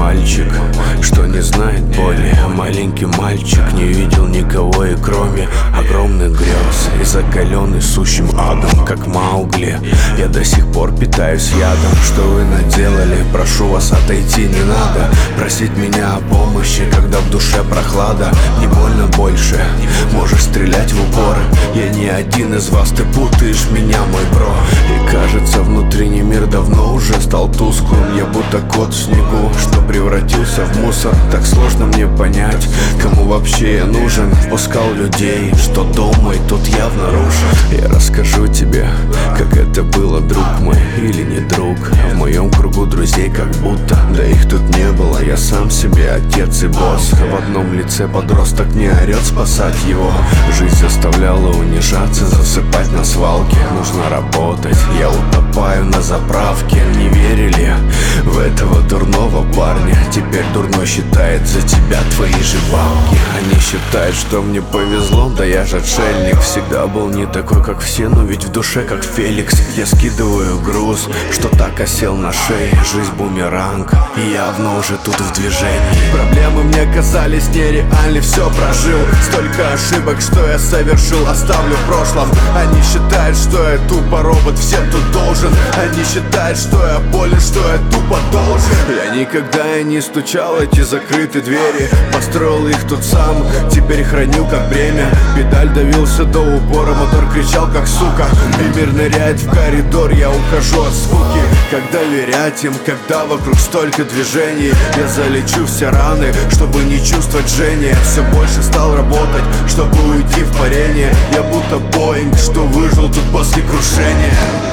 мальчик, что не знает боли. Маленький мальчик не видел никого, и кроме огромных грез и закаленный сущим адом, как Маугли. Я до сих пор питаюсь ядом. Что вы наделали? Прошу вас, отойти не надо. Просить меня о помощи, когда в душе прохлада. Не больно больше, можешь стрелять в упор. Я не один из вас, ты путаешь меня, мой бро. И кажется, внутренний мир давно уже стал тусклым. Я будто кот в снегу, что превратился в мусор. Так сложно мне понять, кому вообще я нужен. Впускал людей, что дом мой тут явно рушит. Я расскажу тебе, как это было, друг мой, или не друг. В моем кругу друзей как будто, да их тут не было. Я сам себе отец и босс. В одном лице подросток не орет спасать его. Жизнь заставляла унижаться, засыпать на свалке. Нужно работать, я утопаю на заправке. Не верили в этого дурного парня. Теперь дурной считает за тебя твои же бабки. Они считают, что мне повезло, да я же отшельник. Всегда был не такой, как все, но ведь в душе как Феликс. Я скидываю груз, что так осел на шее. Жизнь бумеранг, и явно уже тут в движении. Проблемы мне казались нереальны, все прожил. Столько ошибок, что я совершил, оставлю в прошлом. Они считают, что я тупо робот, всем тут должен. Они считают, что я болен, что я тупо должен. Я никогда и не стучал эти закрытые двери. Построил их тут сам, теперь храню как бремя. Педаль давился до упора, мотор кричал как сука. И мир ныряет в коридор, я ухожу от скуки. Как доверять им, когда вокруг столько движений? Я залечу все раны, чтобы не чувствовать жжения. Все больше стал работать, чтобы уйти в парение. Я будто Боинг, что выжил тут после крушения.